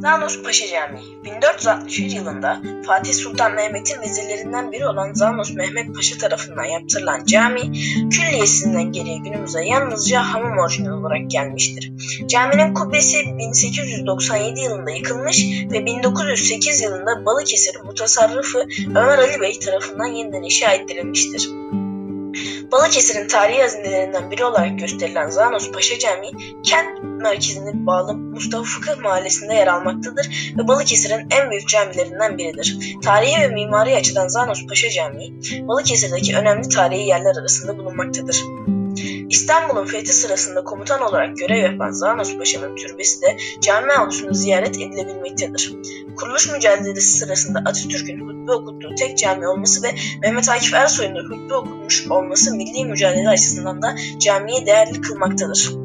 Zanos Paşa Camii 1461 yılında Fatih Sultan Mehmet'in vezirlerinden biri olan Zanos Mehmet Paşa tarafından yaptırılan cami, külliyesinden geriye günümüze yalnızca hamam orijinal olarak gelmiştir. Caminin kubbesi 1897 yılında yıkılmış ve 1908 yılında Balıkesir mutasarrıfı Ömer Ali Bey tarafından yeniden inşa ettirilmiştir. Balıkesir'in tarihi hazinelerinden biri olarak gösterilen Zanos Paşa Camii, kent merkezine bağlı Mustafa Fıkıh Mahallesi'nde yer almaktadır ve Balıkesir'in en büyük camilerinden biridir. Tarihi ve mimari açıdan Zanos Paşa Camii, Balıkesir'deki önemli tarihi yerler arasında bulunmaktadır. İstanbul'un fethi sırasında komutan olarak görev yapan Zanos Paşa'nın türbesi de cami avlusunu ziyaret edilebilmektedir. Kuruluş mücadelesi sırasında Atatürk'ün hutbe okuttuğu tek cami olması ve Mehmet Akif Ersoy'un da hutbe okutmuş olması milli mücadele açısından da camiyi değerli kılmaktadır.